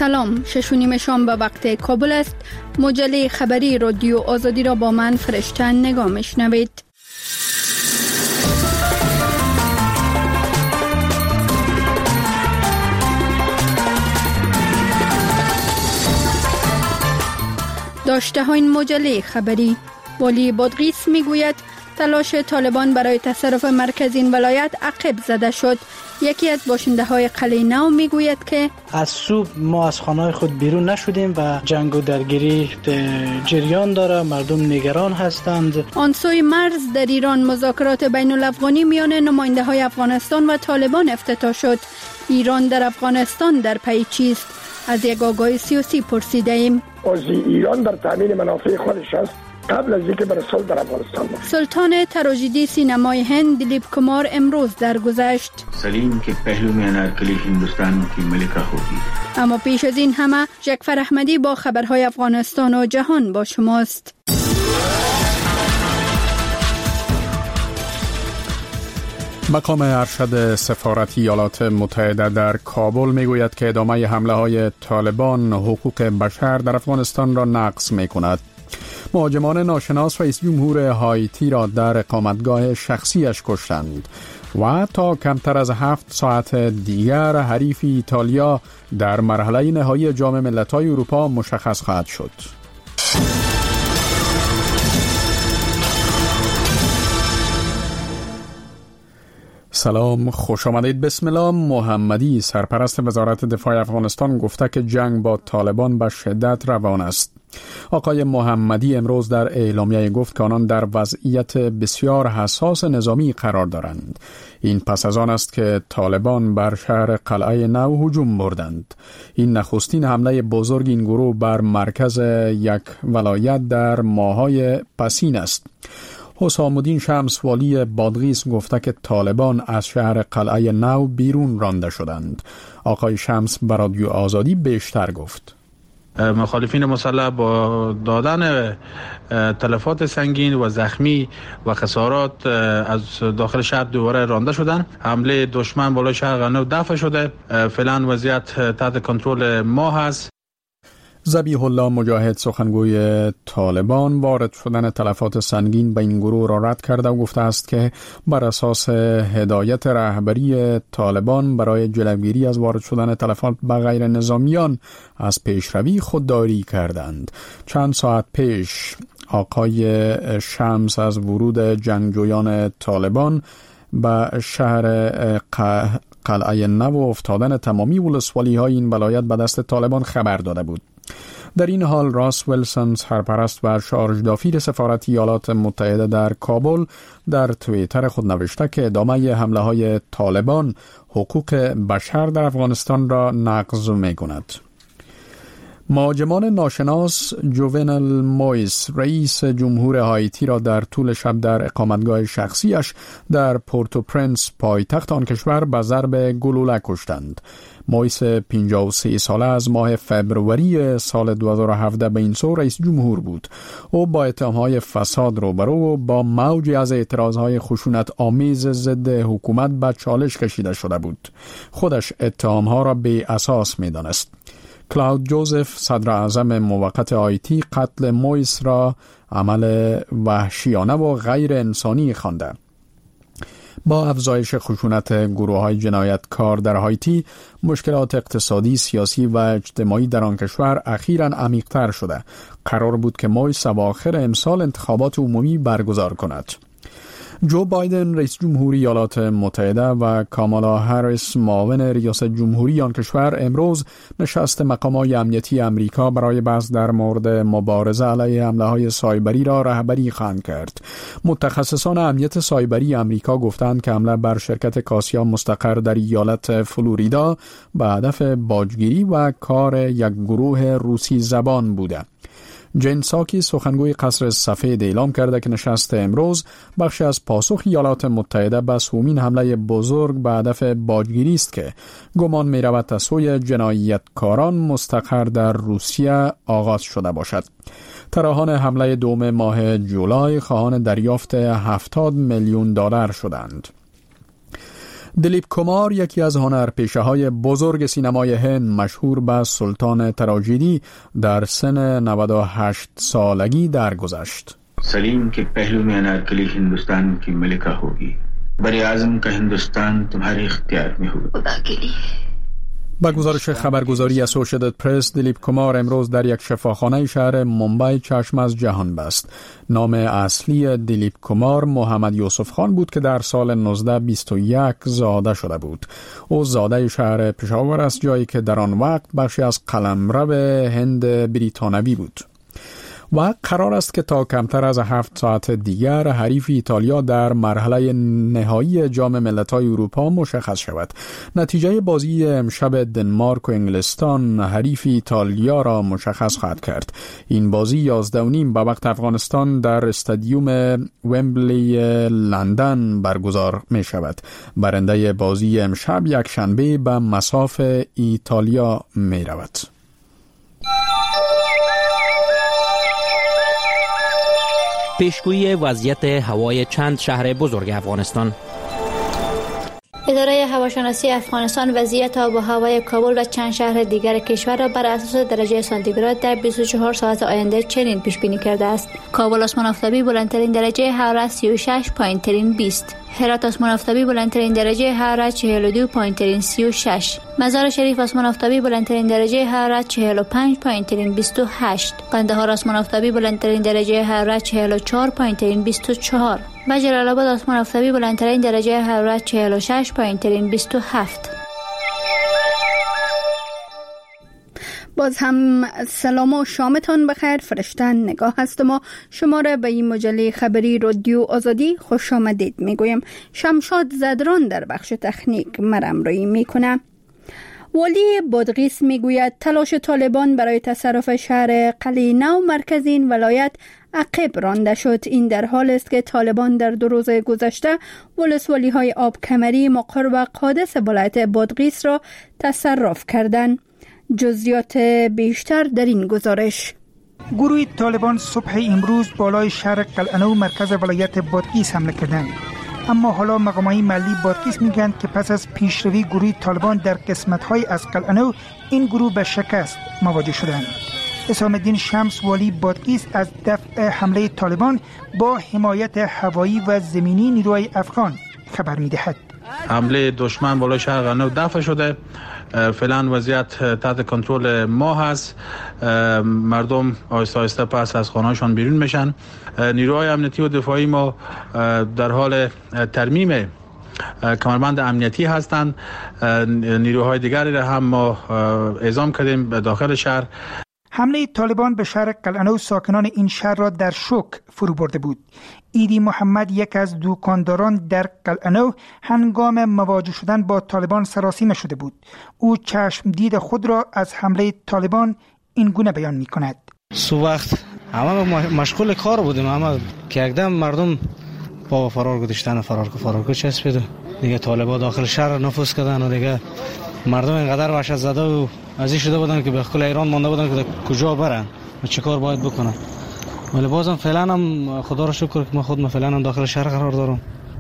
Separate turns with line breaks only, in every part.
سلام، 6:30 شام به وقت کابل است. مجله خبری رادیو آزادی را با من فرشته نگاه میشنوید. داشته های این مجله خبری: والی بادغیس میگوید تلاش طالبان برای تصرف مرکز این ولایت عقب زده شد. یکی از باشنده های قلعه نو میگوید که
از صبح ما از خانه خود بیرون نشدیم و جنگ و درگیری جریان داره، مردم نگران هستند.
آن سوی مرز در ایران مذاکرات بین الافغانی میان نماینده های افغانستان و طالبان افتتاح شد. ایران در افغانستان در پی چیست؟ از یک آگاه سیاسی پرسیده ایم.
ایران در تامین منافع خودش است قبل از اینکه بر صلح در افغانستان بود.
سلطان تراژدی سینمای هند دلیپ کمار امروز درگذشت.
سلیم که پهلو میں انارکلی هندوستان کی ملکه ہوگی.
اما پیش از این همه جعفر احمدی با خبرهای افغانستان و جهان با شماست.
مقام ارشد سفارت ایالات متحده در کابل میگوید که ادامه حمله های طالبان حقوق بشر در افغانستان را نقض می کند. مهاجمان ناشناس رئیس جمهور هایتی را در اقامتگاه شخصیش کشتند و تا کمتر از 7 ساعت دیگر حریف ایتالیا در مرحله نهایی جام ملت‌های اروپا مشخص خواهد شد. سلام، خوش آمدید. بسم الله. محمدی سرپرست وزارت دفاع افغانستان گفته که جنگ با طالبان به شدت روان است. آقای محمدی امروز در اعلامیه گفت که آنان در وضعیت بسیار حساس نظامی قرار دارند. این پس از آن است که طالبان بر شهر قلعه نو هجوم بردند. این نخستین حمله بزرگ این گروه بر مرکز یک ولایت در ماه‌های پسین است. حسام الدین شمس والی بادغیس گفته که طالبان از شهر قلعه نو بیرون رانده شدند. آقای شمس بر رادیو آزادی بیشتر گفت.
مخالفین مسلح با دادن تلفات سنگین و زخمی و خسارات از داخل شهر دوباره رانده شدند. حمله دشمن بالای شهر قلعه نو دفع شده. فعلا وضعیت تحت کنترل ما هست.
ذبیح الله مجاهد سخنگوی طالبان وارد شدن تلفات سنگین به این گروه را رد کرده و گفته است که بر اساس هدایت رهبری طالبان برای جلوگیری از وارد شدن تلفات به غیر نظامیان از پیشروی خودداری کردند. چند ساعت پیش آقای شمس از ورود جنگجویان طالبان به شهر قلعه نو و افتادن تمامی ولسوالی های این ولایت به دست طالبان خبر داده بود. در این حال راس ویلسون سرپرست و شارژ دافیر سفارت ایالات متحده در کابل در توییتر خود نوشته که ادامه حمله های طالبان حقوق بشر در افغانستان را نقض می کند. مهاجمان ناشناس جوونل مویس رئیس جمهور هایتی را در طول شب در اقامتگاه شخصیش در پورتو پرنس پایتخت آن کشور به ضرب گلوله کشتند. مویس 53 ساله از ماه فبروری سال 2017 به این سو رئیس جمهور بود. او با اتهام‌های فساد روبرو و با موجی از اعتراضهای خشونت آمیز ضد حکومت به چالش کشیده شده بود. خودش اتهام‌ها را بی اساس می‌دانست. کلاود جوزف صدر اعظم موقت آیتی قتل مویس را عمل وحشیانه و غیر انسانی خوانده. با افزایش خشونت گروه‌های جنایتکار در هایتی، مشکلات اقتصادی، سیاسی و اجتماعی در آن کشور اخیراً عمیق‌تر شده. قرار بود که مویس اواخر امسال انتخابات عمومی برگزار کند. جو بایدن رئیس جمهوری ایالات متحده و کامالا هریس معاون ریاست جمهوری آن کشور امروز نشست مقامات امنیتی امریکا برای بحث در مورد مبارزه علیه حمله‌های سایبری را رهبری خواهند کرد. متخصصان امنیت سایبری امریکا گفتند که حمله بر شرکت کاسیا مستقر در ایالت فلوریدا به هدف باجگیری و کار یک گروه روسی زبان بوده. جین ساکی سخنگوی قصر سفید اعلام کرده که نشست امروز بخشی از پاسخ ایالات متحده به سومین حمله بزرگ به هدف باجگیری است که گمان می رود از سوی جنایتکاران مستقر در روسیه آغاز شده باشد. طراحان حمله دوم ماه جولای خواهان دریافت $70 میلیون شدند. دلیپ کمار یکی از هنرپیشه‌های بزرگ سینمای هند مشهور به سلطان تراژدی در سن 98 سالگی درگذشت.
सलीम के पहलू में अनारकली हिंदुस्तान की मलिका होगी, बड़े आज़म का हिंदुस्तान तुम्हारे इख्तियार में होगा. खुदा के लिए.
با گزارش خبرگزاری اسوسییتد پرس، دلیپ کمار امروز در یک شفاخانه شهر ممبئی چشم از جهان بست. نام اصلی دلیپ کمار محمد یوسف خان بود که در سال 1921 زاده شده بود. او زاده شهر پشاور است، جایی که در آن وقت بخشی از قلمرو هند بریتانوی بود. و قرار است که تا کمتر از 7 ساعت دیگر حریف ایتالیا در مرحله نهایی جام ملت‌های اروپا مشخص شود. نتیجه بازی امشب دنمارک و انگلستان حریف ایتالیا را مشخص خواهد کرد. این بازی 11:30 به وقت افغانستان در استادیوم ومبلی لندن برگزار می شود. برنده بازی امشب یک شنبه به مصاف ایتالیا می رود.
پیشگویی وضعیت هوای چند شهر بزرگ افغانستان.
اداره هواشناسی افغانستان وضعیت آب و هوای کابل و چند شهر دیگر کشور را بر اساس درجه سانتیگراد در 24 ساعت آینده چنین پیش بینی کرده است: کابل آسمان آفتابی بلندترین درجه حرارت 36، پایینترین 20. هرات آسمان آفتابی بلندترین درجه حرارت 42، پایینترین 36. مزار شریف آسمان آفتابی بلندترین درجه حرارت 45، پایینترین 28. قندهار آسمان آفتابی بلندترین درجه حرارت 44، پایینترین 24. و جلال آباد آسمان آفتابی بلندترین درجه حرارت 46، پایینترین 27.
باز هم سلام و شامتان بخیر. فرشتن نگاه هستم و شما را به این مجله خبری رادیو آزادی خوش آمدید میگویم. شمشاد زدران در بخش تکنیک مرمرایی میکنه. والی بادغیس میگوید تلاش طالبان برای تصرف شهر قلعه نو مرکز این ولایت عقب رانده شد. این در حال است که طالبان در 2 روز گذشته ولسوالی های آب کمری، مقر و قادس ولایت بادغیس را تصرف کردند. جزئیات بیشتر در این گزارش.
گروه طالبان صبح امروز بالای شهر قلعه نو مرکز ولایت بادغیس حمله کردند. اما حالا مقامات محلی بادغیس میگن که پس از پیشروی گروه طالبان در قسمت‌های از قلعه نو، این گروه به شکست مواجه شدند. اسام الدین شمس والی بادغیس از دفع حمله طالبان با حمایت هوایی و زمینی نیروهای افغان خبر می‌دهد.
حمله دشمن بالای شهر قلعه نو دفع شده. فعلا وضعیت تحت کنترل ما هست. مردم آهسته آهسته پس از خانه‌هاشون بیرون میشن. نیروهای امنیتی و دفاعی ما در حال ترمیم کمربند امنیتی هستند. نیروهای دیگری را هم ما اعزام کردیم به داخل شهر.
حمله طالبان به شهر قلعه نو ساکنان این شهر را در شوک فرو برده بود. ایدی محمد، یک از دکانداران در قلعه نو، هنگام مواجه شدن با طالبان سراسیمه شده بود. او چشم دید خود را از حمله طالبان این گونه بیان می کند.
سو وقت همه مشغول کار بودیم، همه که اقدام مردم با فرار گذاشتن، فرار چسبید. دیگه طالبان داخل شهر نفوذ کردن و دیگه مردم اینقدر وحشت زده و ازی شده بودن که به خل ایران مانده بودن که کجا برن و چه کار باید بکنن. ولی بازم فعلا هم خدا رو شکر که ما فعلا هم داخل شهر قرار دارم.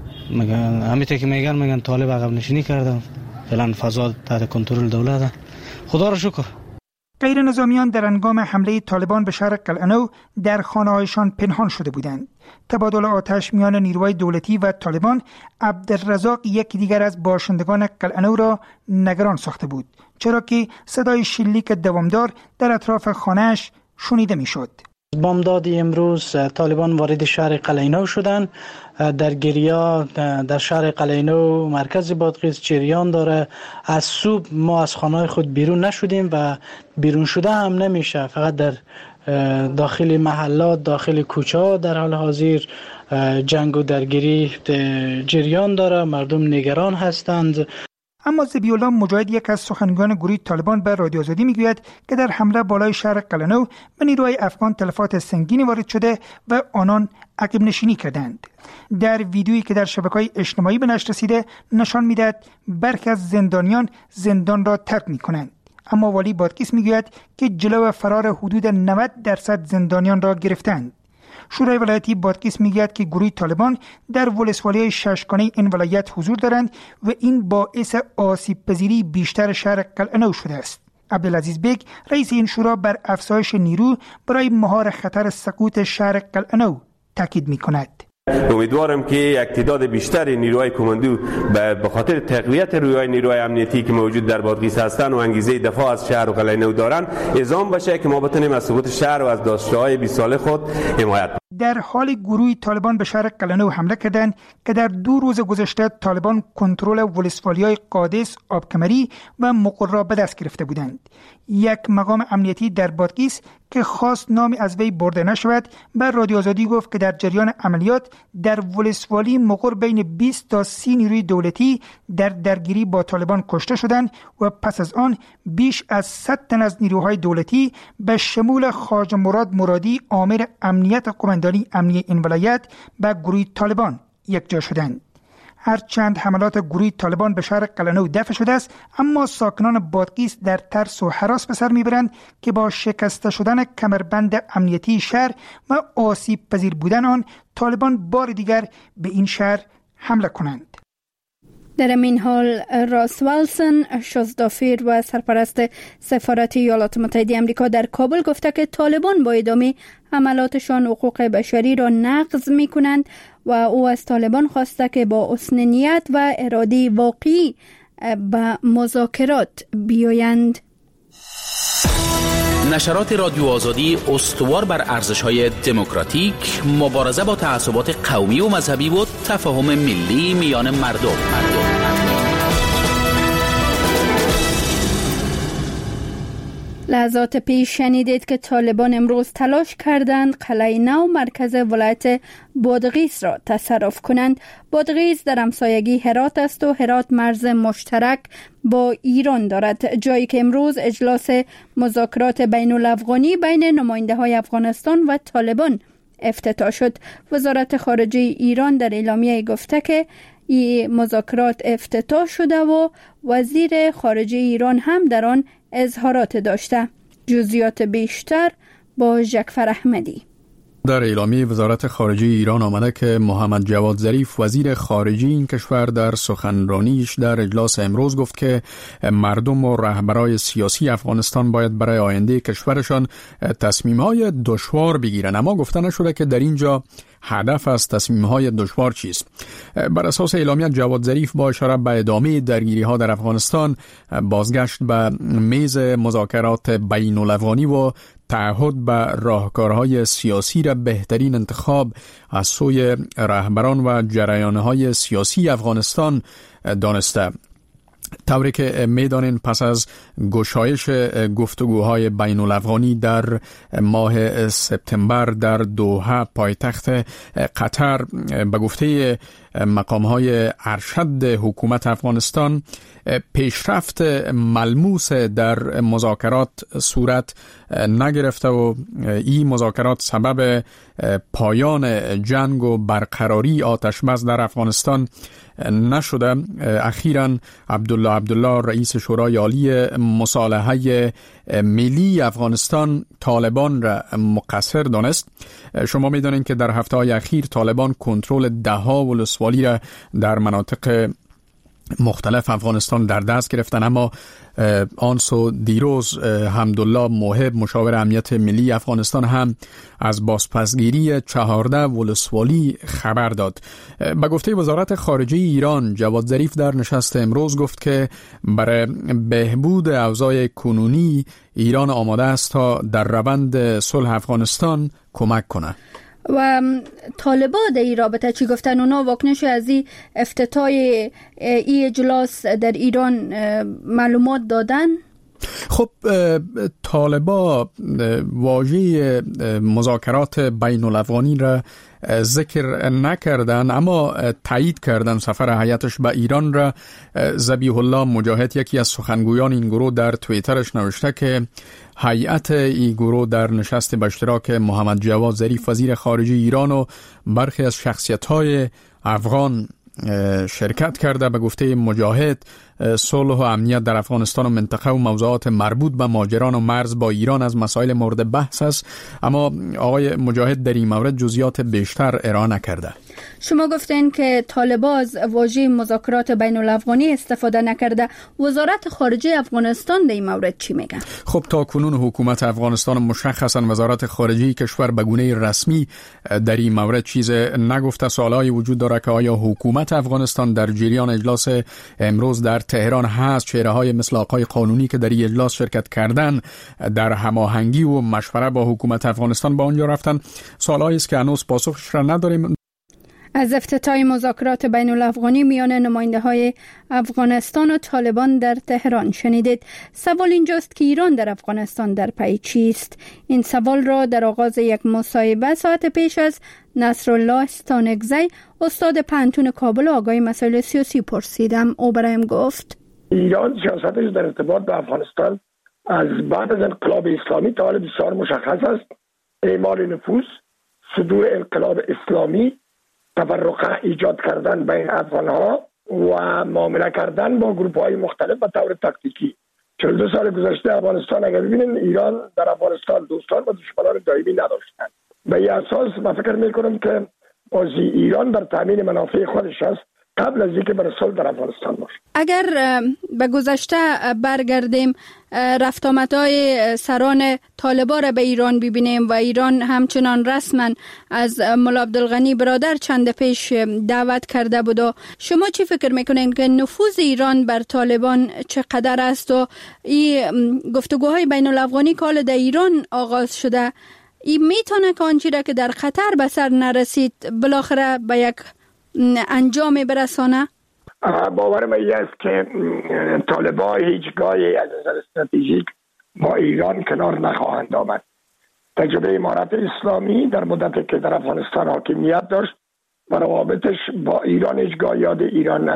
همیشه که میگن طالب عقب نشینی کردن، فعلا فضا تحت کنترل دولت. خدا رو شکر.
غیر نظامیان در هنگام حمله طالبان به شهر قلعه نو در خانه‌هایشان پنهان شده بودند. تبادل آتش میان نیروهای دولتی و طالبان عبدالرزاق، یکی دیگر از باشندگان قلعه نو، را نگران ساخته بود، چرا که صدای شلیک دوامدار در اطراف خانه‌اش شنیده میشد.
بامداد امروز طالبان وارد شهر قلعه نو شدند. در گریا در شهر قلعه نو مرکز بادغیس جریان داره. از صبح ما از خانه خود بیرون نشدیم و بیرون شده هم نمیشه. فقط در داخل محلات، داخل کوچه ها در حال حاضر جنگ و درگیری جریان داره. مردم نگران هستند.
اما ذبیح الله مجاهد، یک از سخنگویان گروه طالبان، به رادیو آزادی میگوید که در حمله بالای شهر قلعه نو به نیروهای افغان تلفات سنگینی وارد شده و آنان عقب نشینی کردند. در ویدیویی که در شبکه‌های اجتماعی به نشر رسیده نشان میدهد برخی از زندانیان زندان را ترک میکنند. اما والی بادغیس میگوید که جلو فرار حدود 90% زندانیان را گرفتند. شورای ولایتی بادغیس میگوید که گروه طالبان در ولسوالی ششگانه این ولایت حضور دارند و این باعث آسیب پذیری بیشتر شهر قلعه‌نو شده است. عبدالعزیز بیگ رئیس این شورا بر افزایش نیرو برای مهار خطر سقوط شهر قلعه‌نو تاکید می‌کند.
امیدوارم که یک تعداد بیشتر نیروهای کماندو به خاطر تقویت رویای نیروهای امنیتی که موجود در بادغیس هستند و انگیزه دفاع از شهر و قلعه‌نو دارند اعزام بشه که ما بتونیم از سقوط شهر و از داشته‌های 20 ساله خود حمایت کنیم.
در حال گروه طالبان به شهر قلعه‌نو حمله کردند که در 2 روز گذشته طالبان کنترل ولسوالی‌های قادس، آبکمری و مقر را به دست گرفته بودند. یک مقام امنیتی در بادغیس که خواست نامی از وی برده نشود بر رادیو آزادی گفت که در جریان عملیات در ولسوالی مقر بین 20 تا 30 نیروی دولتی در درگیری با طالبان کشته شدند و پس از آن بیش از 100 تن از نیروهای دولتی به شمول خواجه مراد مرادی آمر امنیت قماندانی امنی این ولایت به گروه طالبان یکجا شدند. هرچند حملات گروه طالبان به شهر قلعه‌نو دفع شده است، اما ساکنان بادغیس در ترس و هراس به سر میبرند که با شکسته شدن کمربند امنیتی شهر و آسیب پذیر بودن آن طالبان بار دیگر به این شهر حمله کنند.
در این حال راس والسن شزدافیر و سرپرست سفارت ایالات متحده آمریکا در کابل گفته که طالبان با ادامه حملاتشان حقوق بشری را نقض می کنند و او از طالبان خواسته که با حسن نیت و اراده واقعی به مذاکرات بیایند.
نشرات رادیو آزادی استوار بر ارزش‌های دموکراتیک، مبارزه با تعصبات قومی و مذهبی و تفاهم ملی میان مردم.
لحظات پیش شنیدید که طالبان امروز تلاش کردند قلعه نو مرکز ولایت بادغیس را تصرف کنند. بادغیس در همسایگی هرات است و هرات مرز مشترک با ایران دارد، جایی که امروز اجلاس مذاکرات بین الافغانی بین نماینده های افغانستان و طالبان افتتاح شد. وزارت خارجه ایران در اعلامیه گفته که این مذاکرات افتتاح شده و وزیر خارجه ایران هم در آن اظهارات داشته. جزئیات بیشتر با جعفر احمدی.
در اعلامیه وزارت خارجه ایران آمده که محمد جواد ظریف وزیر خارجه این کشور در سخنرانیش در اجلاس امروز گفت که مردم و رهبرای سیاسی افغانستان باید برای آینده کشورشان تصمیم‌های دشوار بگیرند، اما گفته نشده که در اینجا هدف از تصمیم‌های دشوار چیست. بر اساس اعلامیه جواد ظریف با اشاره به ادامه درگیری‌ها در افغانستان، بازگشت به میز مذاکرات بین الافغانی و تعهد به راهکارهای سیاسی را بهترین انتخاب از سوی رهبران و جریان‌های سیاسی افغانستان دانسته. طوری که میدانین پس از گشایش گفتگوهای بین الافغانی در ماه سپتامبر در دوحه پایتخت قطر، به گفته مقام‌های ارشد حکومت افغانستان پیشرفت ملموس در مذاکرات صورت نگرفته و این مذاکرات سبب پایان جنگ و برقراری آتش بس در افغانستان نشده. اخیراً عبدالله رئیس شورای عالی مصالحه ملی افغانستان طالبان را مقصر دانست. شما می‌دانید که در هفته‌های اخیر طالبان کنترل ده‌ها ولسوالی را در مناطق مختلف افغانستان در دست گرفتن، اما آنسو دیروز حمدالله موهب مشاور امنیت ملی افغانستان هم از بازپسگیری 14 ولسوالی خبر داد. به گفته وزارت خارجه ایران، جواد ظریف در نشست امروز گفت که برای بهبود اوضاع کنونی ایران آماده است تا در روند صلح افغانستان کمک کنه.
و طالبان در این رابطه چی گفتن؟ اونا واکنش از این افتتاح این اجلاس در ایران معلومات دادن؟
خب طالبان واژه مذاکرات بین الافغانی را ذکر نکردن، اما تایید کردن سفر هیئتش به ایران را. ذبیح الله مجاهد، یکی از سخنگویان این گروه، در توییترش نوشته که هیئت این گروه در نشست به اشتراک محمد جواد ظریف وزیر خارجه ایران و برخی از شخصیت‌های افغان شرکت کرده. به گفته مجاهد صلح و امنیت در افغانستان و منطقه و موضوعات مربوط به ماجران و مرز با ایران از مسائل مورد بحث است، اما آقای مجاهد در این مورد جزئیات بیشتر ارائه نکرده.
شما گفتین که طالبان از واژه مذاکرات بین الافغانی استفاده نکرده. وزارت خارجه افغانستان در این مورد چی میگه؟
خب تا کنون حکومت افغانستان مشخصا وزارت خارجه کشور به گونه رسمی در این مورد چیز نگفته. سوالایی وجود داره که آیا حکومت افغانستان در جریان اجلاس امروز در تهران هست؟ چهره‌های مثل آقای قانونی که در این اجلاس شرکت کردن در هماهنگی و مشوره با حکومت افغانستان با آنجا رفتن؟ سوالایی است که هنوز پاسخش را نداریم.
از افتتاح مذاکرات بین الافغانی میان نماینده‌های افغانستان و طالبان در تهران شنیدید. سوال اینجاست که ایران در افغانستان در پی چیست؟ این سوال را در آغاز یک مصاحبه ساعت پیش از نصرالله استانکزی، استاد پانتون کابل و آگاه مسائل سیاسی پرسیدم. او برایم گفت
ایران سیاستش در ارتباط با افغانستان از بعد از انقلاب اسلامی تا حال بسیار مشخص است. اعمال نفوذ، صدور انقلاب اسلامی، تفرقه ایجاد کردن بین افغانها و معامله کردن با گروه‌های مختلف به طور تاکتیکی. 42 سال گذشته افغانستان اگر ببینید، ایران در افغانستان دوستان و دشمنان دائمی نداشتند. به این اساس من فکر می‌کنم که بازی ایران در تامین منافع خودش است قبل از اینکه بر صلح در افغانستان باشه.
اگر به گذشته برگردیم، رفت آمدهای سران طالبان را به ایران ببینیم و ایران همچنان رسما از ملا عبدالغنی برادر چند پیش دعوت کرده بود. شما چی فکر میکنین که نفوذ ایران بر طالبان چقدر است و این گفتگوهای بین الافغانی که حالا در ایران آغاز شده، این میتونه که آنچه را که در خطر به سر نرسید بالاخره به یک انجام برسانه؟
باور من است که طالبان هیچگاهی از نظر استراتژیک با ایران کنار نخواهند آمد. تجربه امارات اسلامی در مدتی که در افغانستان حاکمیت داشت و روابطش با ایران هیچگاه یاد ایران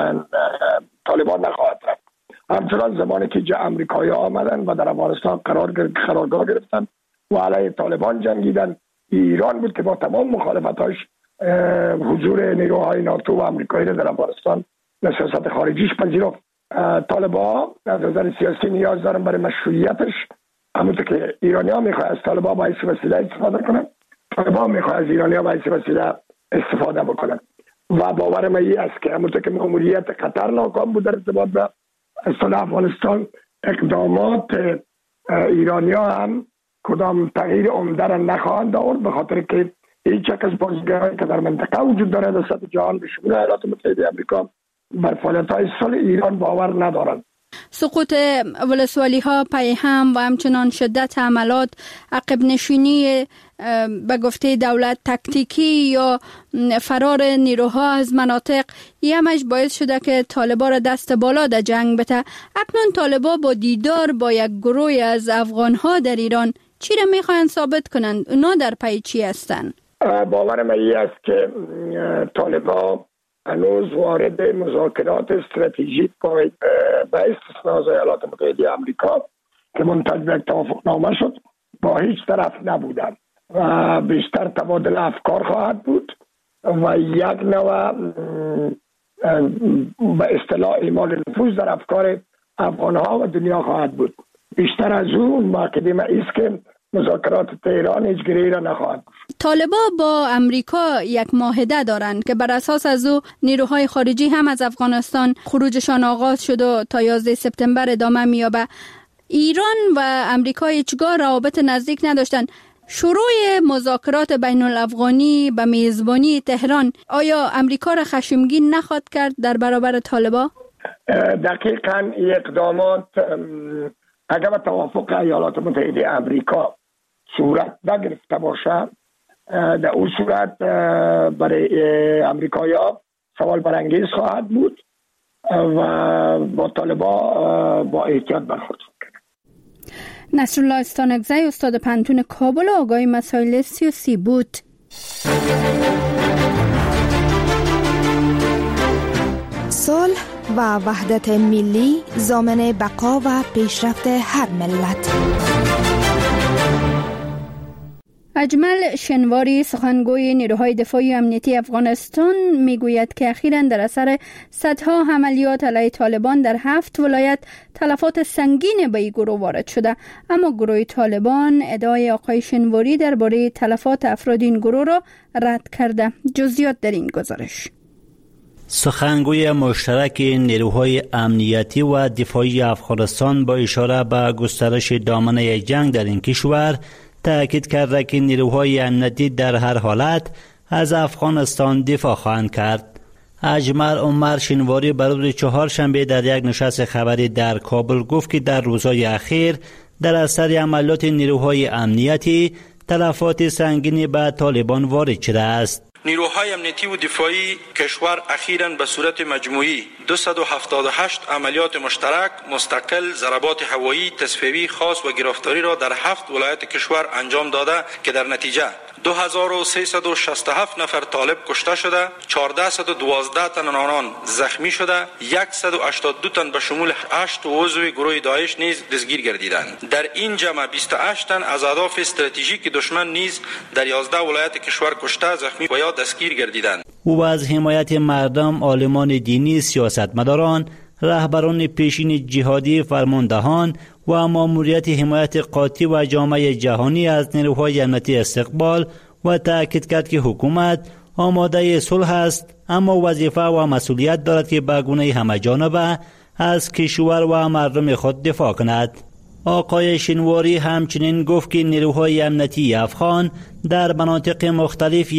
طالبان نخواهد رفت. همچنان زمانی که امریکایی آمدن و در افغانستان قرارگاه گرفتن و علیه طالبان جنگیدن، ایران بود که با تمام مخالفتاش حضور نیروهای ناتو و آمریکایی در افغانستان و سیاست خارجیش پذیرفت. طالبان از نظر سیاسی نیاز دارن برای مشروعیتش، همونطور که ایرانی‌ها میخواد از طالبان با این وسیله استفاده کنن، طالبان میخواد از ایرانی‌ها با این وسیله استفاده بکنن. و باور من این است که همونطور که مأموریت قطر ناکام بود در ارتباط با صلح افغانستان، اقدامات ایرانی‌ها هم کدام تغییر عمده را نخواهند آورد، به خاطر که هیچ یک از بازیگرانی که در منطقه وجود دارد در سطح جهان به شمول ایالات متحده آمریکا بر فعالیت‌های صلح ایران باور ندارند.
سقوط ولسوالی‌ها پی هم و همچنان شدت حملات، عقب نشینی به گفته دولت تکتیکی یا فرار نیروها از مناطق، همش باعث شده که طالبان را دست بالا در جنگ بده. اکنون طالبان با دیدار با یک گروه از افغان‌ها در ایران چی را میخواین ثابت کنند؟ اونا در پی چی هستند؟
باور من این است که طالبان هنوز وارد مذاکرات استراتژیک به استثناء از ایالات متحده آمریکا که منتج به توافقنامه شد با هیچ طرف نبودند و بیشتر تبادل افکار خواهد بود و یک نوع به اصطلاح اعمال نفوذ در افکار افغانها و دنیا خواهد بود. بیشتر از اون مقدمه است که مذاکرات تهران هیچ گیری را نخواهد.
طالبان با امریکا یک معاهده دارند که بر اساس از او نیروهای خارجی هم از افغانستان خروجشان آغاز شد و تا 11 سپتامبر ادامه می‌یابد. ایران و امریکا هیچگاه روابط نزدیک نداشتند. شروع مذاکرات بین الافغانی به میزبانی تهران آیا امریکا را خشمگین نخواهد کرد در برابر طالبان؟
دقیقاً اقدامات اگر به توافق ایالات متحده آمریکا صورت نگرفته باشه، در اون صورت برای امریکایی‌ها سوال برانگیز خواهد بود و با طالبان با احتیاط برخورد کنند.
نصرالله استانکزی، استاد پانتون کابل و آگاه مسائل سیاسی بود.
صلح و وحدت ملی ضامن بقا و پیشرفت هر ملت.
اجمل شنواری سخنگوی نیروهای دفاعی امنیتی افغانستان میگوید که اخیراً در اثر صدها عملیات علیه طالبان در 7 ولایت تلفات سنگین به این گروه وارد شده، اما گروه طالبان ادعای آقای شنواری درباره تلفات افراد این گروه را رد کرده. جزئیات در این گزارش.
سخنگوی مشترک نیروهای امنیتی و دفاعی افغانستان با اشاره به گسترش دامنه جنگ در این کشور تأکید کرده که نیروهای امنیتی در هر حالت از افغانستان دفاع خواهند کرد. اجمل عمر شنواری بر روز چهارشنبه در یک نشست خبری در کابل گفت که در روزهای اخیر در اثر عملیات نیروهای امنیتی تلفات سنگینی به طالبان وارد شده است.
نیروهای امنیتی و دفاعی کشور اخیراً به صورت مجموعی 278 عملیات مشترک مستقل ضربات هوایی تصفیه‌ای خاص و گرفتاری را در 7 ولایت کشور انجام داده که در نتیجه 2367 نفر طالب کشته شده، 1412 تن آنان زخمی شده، 182 تن به شمول 8 عضو گروه داعش نیز دستگیر گردیدند. در این جمع 28 تن از اهداف استراتژیک دشمن نیز در 11 ولایت کشور کشته، زخمی و یا دستگیر گردیدند.
او از حمایت مردم، عالمان دینی، سیاستمداران، رهبران پیشین جهادی، فرماندهان و ماموریت حمایت قاطع و جامعه جهانی از نیروهای امنیتی استقبال و تأکید کرد که حکومت آماده صلح است، اما وظیفه و مسئولیت دارد که به گونه همه‌جانبه از کشور و مردم خود دفاع کند. آقای شنواری همچنین گفت که نیروهای امنیتی افغان در مناطق مختلف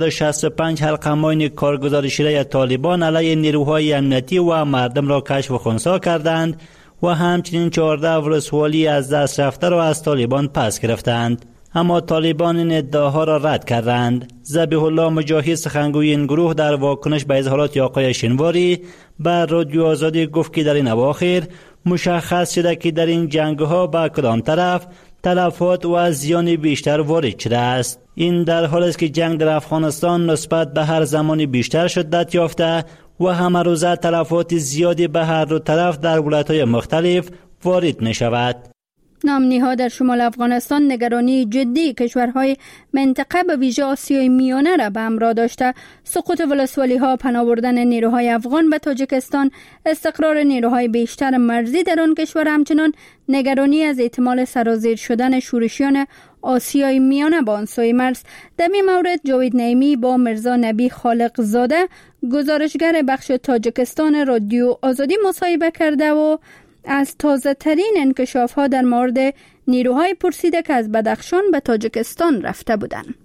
165 حلقه ماین کارگزار شده طالبان علیه نیروهای امنیتی و مردم را کشف و خنثی کردند و همچنین 14 ولسوالی از دست رفته را از طالبان پس گرفتند، اما طالبان این ادعاها را رد کردند. ذبیح الله مجاهد سخنگوی این گروه در واکنش به اظهارات آقای شنواری بر رادیو آزادی گفت که در این اواخر مشخص شده که در این جنگ‌ها به کدام طرف تلفات و زیان بیشتر وارد شده است. این در حالی است که جنگ در افغانستان نسبت به هر زمان بیشتر شدت یافته و همه روزه تلفات زیادی به هر دو طرف در ولایت‌های مختلف وارد می شود.
نامنی‌ها در شمال افغانستان نگرانی جدی کشورهای منطقه به ویژه آسیای میانه را به همراه داشته. سقوط ولسوالی‌ها، پناه بردن نیروهای افغان به تاجیکستان، استقرار نیروهای بیشتر مرزی در آن کشور، همچنان نگرانی از احتمال سرازیر شدن شورشیان آسیای میانه با آن سوی مرز. در این مورد جاوید نعیمی با مرزا نبی خالق زاده، گزارشگر بخش تاجیکستان رادیو آزادی مصاحبه کرده و از تازه ترین انکشاف ها در مورد نیروهای پرسیده که از بدخشان به تاجیکستان رفته بودند.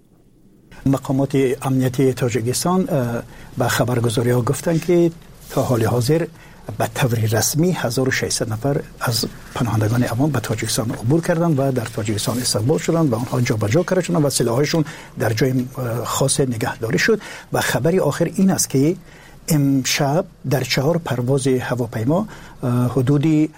مقامات امنیتی تاجیکستان به خبرگزاری ها گفتن که تا حال حاضر به طور رسمی 1600 نفر از پناهندگان افغان به تاجیکستان عبور کردند و در تاجیکستان استقبال شدند و آنها جابجا کرده شدند و سلاحشون در جای خاص نگهداری شد. و خبری آخر این است که امشب در 4 پرواز هواپیما حدودی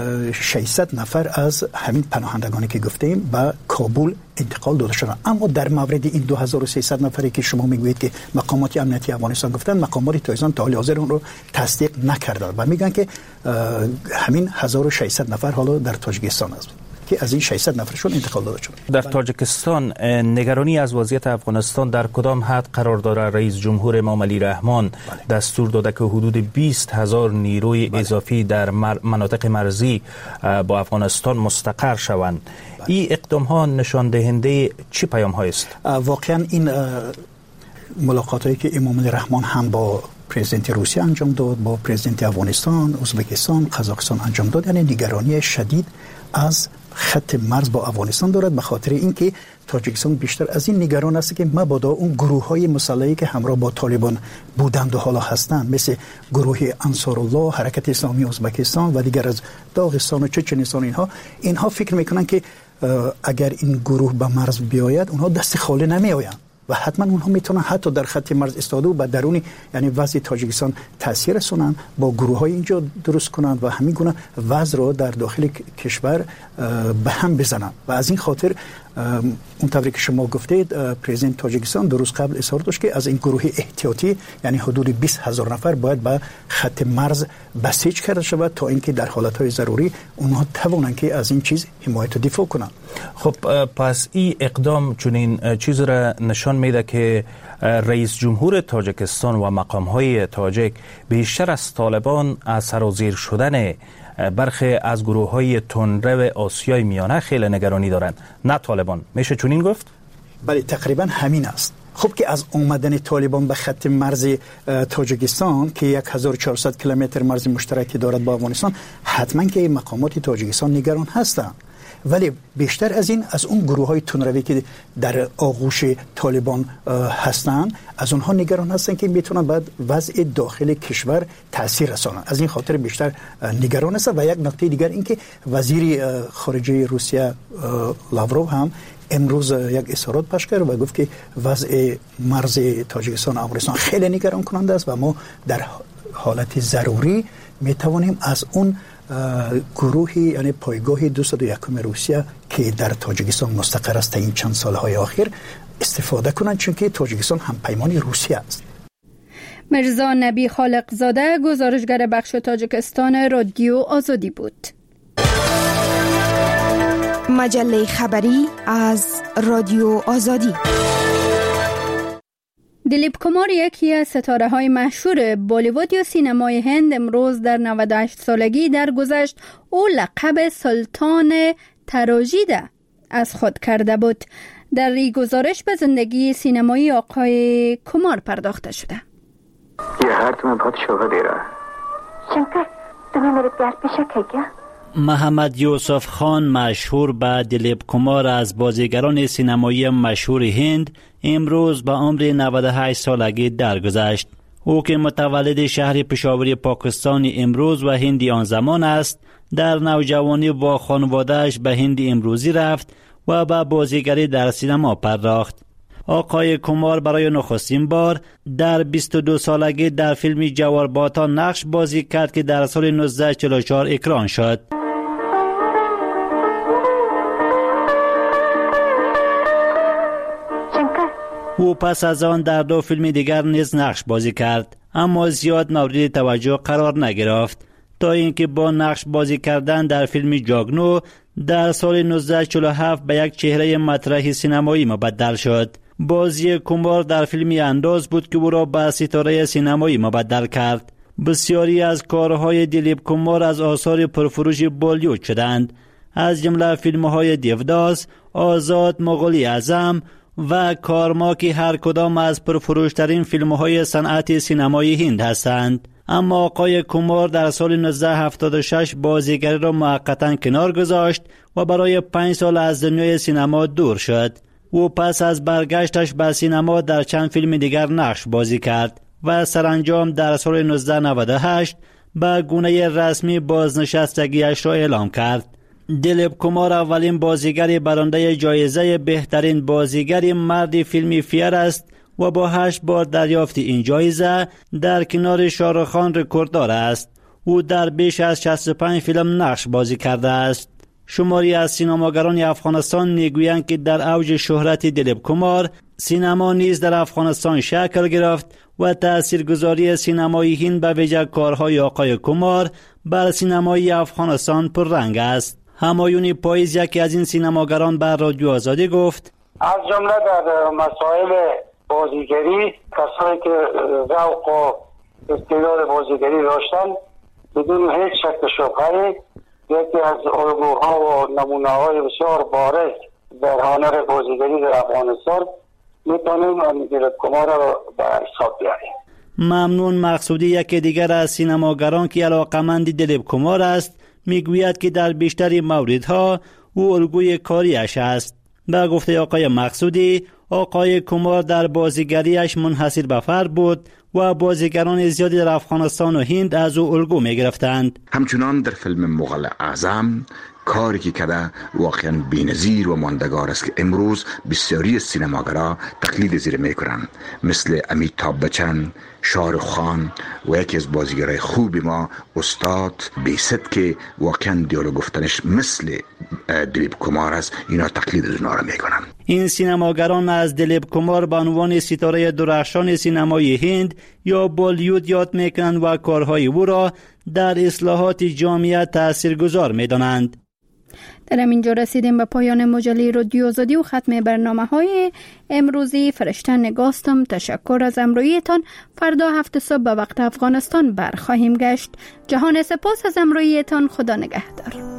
600 نفر از همین پناهندگانی که گفتیم به کابل انتقال داده شدند. اما در مورد این 2300 نفری که شما میگویید که مقامات امنیتی افغانستان گفتن، مقامات تایزان تا حال حاضر اون رو تصدیق نکردند و میگن که همین 1600 نفر حالا در تاجیکستان است که از این 600 نفرشون انتقال داده شد.
در تاجیکستان نگرانی از وضعیت افغانستان در کدام حد قرار داره؟ رئیس جمهور امام علی رحمان دستور داده که حدود 20,000 نیروی اضافی در مناطق مرزی با افغانستان مستقر شوند. این اقدام ها نشان دهنده چه پیام های است؟
واقعا این ملاقات هایی که امام علی رحمان هم با پرزیدنت روسیه انجام داد، با پرزیدنت افغانستان، ازبکستان، قزاقستان انجام داد، یعنی نگرانی شدید از خط مرز با افغانستان دارد، به خاطر اینکه تاجیکستان بیشتر از این نگران است که مبادا اون گروه‌های مسلحی که همراه با طالبان بودند و حالا هستند، مثل گروه انصارالله، حرکت اسلامی ازبکستان و دیگر از داغستان و چچنستان، اینها فکر میکنن که اگر این گروه به مرز بیاید اونها دست خالی نمیآیند و حتما اونها میتونن حتی در خط مرز ایستاده و به درونی یعنی وضع تاجیکستان تاثیر رسونن، با گروه‌های اینجا درست کنند و همین گونه وضع را در داخل کشور به هم بزنند. و از این خاطر اون طوری که شما گفتید پرزیدنت تاجیکستان 2 روز قبل اظهار داشت که از این گروه احتیاطی یعنی حدود 20,000 نفر باید به خط مرز بسیج کرده شود تا اینکه در حالتهای ضروری اونها توانند که از این چیز حمایت و دفاع کنند.
خب پس این اقدام چنین چیز را نشان میده که رئیس جمهور تاجیکستان و مقام‌های تاجیک بیشتر از طالبان از سرازیر شدن برخی از گروه‌های تندرو آسیای میانه خیلی نگرانی دارند، نه طالبان. میشه چنین گفت؟
بله تقریبا همین است. خب که از اومدن طالبان به خط مرز تاجیکستان که 1400 کیلومتر مرز مشترکی دارد با افغانستان، حتما که مقامات تاجیکستان نگران هستند. ولی بیشتر از این از اون گروه‌های تندروی که در آغوش طالبان هستند از اونها نگران هستند که میتونن بعد وضع داخل کشور تاثیر رسانند. از این خاطر بیشتر نگران هستند. و یک نکته دیگر این که وزیر خارجه روسیه لاوروف هم امروز یک اظهارات پخش کرد و گفت که وضع مرز تاجیکستان و افغانستان خیلی نگران کننده است و ما در حالت ضروری میتوانیم از اون گروهی یعنی پایگاه 201 روسیه که در تاجیکستان مستقر است این چند سالهای آخر استفاده کنند، چون که تاجیکستان هم پیمان روسیه است.
مرزا نبی خالق زاده گزارشگر بخش تاجیکستان رادیو آزادی بود.
مجله خبری از رادیو آزادی.
دلیپ کمار یکی از ستاره‌های مشهور بالیوود یا سینمای هند امروز در 98 سالگی درگذشت او لقب سلطان تراژیده از خود کرده بود. در این گزارش به زندگی سینمایی آقای کمار پرداخته شده.
ये हार तुम्हें बहुत शोभा दे रहा है। शंकर, तुम्हें मेरे प्यार पे शक है क्या?
محمد یوسف خان مشهور به دلیپ کمار از بازیگران سینمایی مشهور هند امروز به عمر 98 سالگی درگذشت. او که متولد شهر پشاور پاکستان امروز و هندی آن زمان است، در نوجوانی با خانواده‌اش به هند امروزی رفت و به بازیگری در سینما پرداخت. آقای کمار برای نخستین بار در 22 سالگی در فیلم جوار باتا نقش بازی کرد که در سال 1944 اکران شد. او پس از آن در 2 فیلم دیگر نیز نقش بازی کرد، اما زیاد مورد توجه قرار نگرفت تا اینکه با نقش بازی کردن در فیلم جاگنو در سال 1947 به یک چهره مطرح سینمایی مبدل شد. بازی کمار در فیلمی انداز بود که او را به ستاره سینمایی مبدل کرد. بسیاری از کارهای دلیپ کمار از آثار پرفروش بالیوود شدند، از جمله فیلم‌های دیوداس، آزاد، مغولی اعظم و کارما که هر کدام از پرفروشترین فیلم‌های صنعت سینمایی هند هستند. اما آقای کمار در سال 1976 بازیگری را موقتاً کنار گذاشت و برای 5 سال از دنیای سینما دور شد. او پس از برگشتش به سینما در چند فیلم دیگر نقش بازی کرد و سرانجام در سال 1998 به گونه رسمی بازنشستگیش را اعلام کرد. دلیپ کمار اولین بازیگر برنده جایزه بهترین بازیگر مرد فیلمی فیر است و با 8 بار دریافت این جایزه در کنار شاهرخ خان رکورددار است. او در بیش از 65 فیلم نقش بازی کرده است. شماری از سینماگران افغانستان میگویند که در اوج شهرت دلیپ کمار سینما نیز در افغانستان شکل گرفت و تاثیرگذاری سینمای هند به ویژه کارهای آقای کمار بر سینمای افغانستان پررنگ است. همایون پاییز یکی از این سینماگران بر رادیو آزادی گفت:
از جمله در مسائل بازیگری کسایی که ذوق و استعداد بازیگری داشتن بدون هیچ شک و شبهه‌ای یکی از الگوها و نمونه‌های بسیار بارز در هنر بازیگری در افغانستان میتونیم دلیپ کمار را به حساب بیاریم.
ممنون مقصودی یکی دیگر از سینماگران که علاقه‌مند دلیپ کمار است میگوید که در بیشتر موردها او الگوی کاریش است. به گفته آقای مقصودی، آقای کمار در بازیگریش منحصر به فرد بود و بازیگران زیادی در افغانستان و هند از او الگو می گرفتند.
همچنان در فیلم مغول اعظم کاری که کرده واقعا بی‌نظیر و ماندگار است که امروز بسیاری سینماگرها تقلید زیر میکنند، مثل امیتاب بچن، شاهرخ خان و یکی از بازیگرای خوب ما استاد بیست که واقعا دیالوگ گفتنش مثل دلیپ کمار است. اینا تقلید از اونا را میکنن.
این سینماگران از دلیپ کمار به عنوان ستاره درخشان سینمای هند یا بالیوود یاد میکنند و کارهای او را در اصلاحات جامعه تاثیرگذار میدانند.
در اینجا رسیدیم به پایان مجله رادیو آزادی و ختم برنامه‌های امروزی. فرشته نگاستم. تشکر از همراهیتان. فردا 7 صبح به وقت افغانستان برخواهیم گشت. جهان سپاس از همراهیتان. خدا نگهدار.